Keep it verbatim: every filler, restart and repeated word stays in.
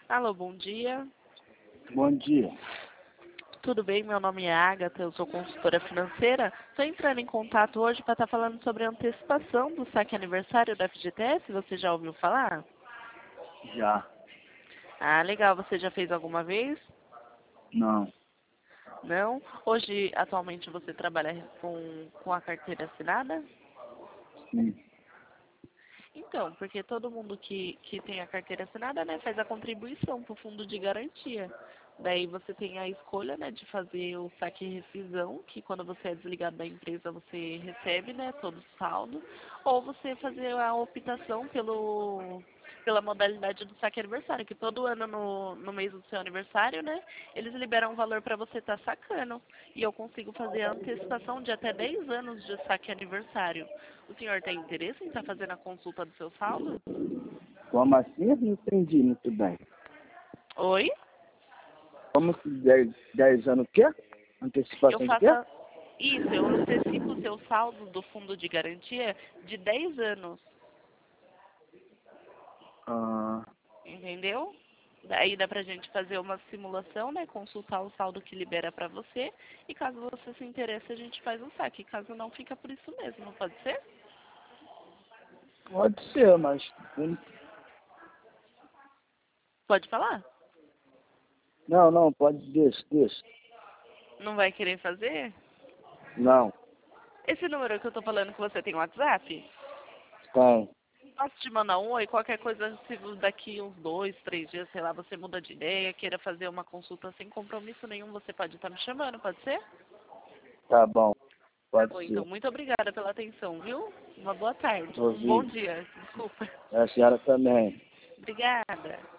Alô, bom dia. Bom dia. Tudo bem? Meu nome é Agatha, eu sou consultora financeira. Estou entrando em contato hoje para estar falando sobre a antecipação do saque aniversário da F G T S. Você já ouviu falar? Já. Ah, legal. Você já fez alguma vez? Não. Não? Hoje, atualmente, você trabalha com, com a carteira assinada? Sim. Então, porque todo mundo que, que tem a carteira assinada, né, faz a contribuição para o fundo de garantia. Daí você tem a escolha, né, de fazer o saque e rescisão, que quando você é desligado da empresa você recebe, né, todo o saldo, ou você fazer a optação pelo, pela modalidade do saque aniversário, que todo ano no, no mês do seu aniversário, né, eles liberam um valor para você estar sacando. E eu consigo fazer a antecipação de até dez anos de saque aniversário. O senhor tem interesse em estar fazendo a consulta do seu saldo? Como assim? Eu não entendi muito bem. Oi? Como que dez, dez anos o quê? Eu Antecipação de faço quê? a... Isso, eu antecipo o seu saldo do fundo de garantia de dez anos, Ah, entendeu? Daí dá pra gente fazer uma simulação, né? Consultar o saldo que libera pra você. E caso você se interesse, a gente faz um saque. Caso não, fica por isso mesmo, pode ser? pode ser, mas... Pode falar? Não, não, pode, deixa, deixa. Não vai querer fazer? Não, Esse número que eu tô falando com você tem WhatsApp? tem. Posso te mandar um oi? Qualquer coisa, se daqui uns dois, três dias, sei lá, você muda de ideia, queira fazer uma consulta sem compromisso nenhum, você pode estar me chamando, pode ser? Tá bom, Tá pode bom, então. ser. Muito obrigada pela atenção, viu? Uma boa tarde. Um bom Ouvi. dia. Desculpa. A senhora também. Obrigada.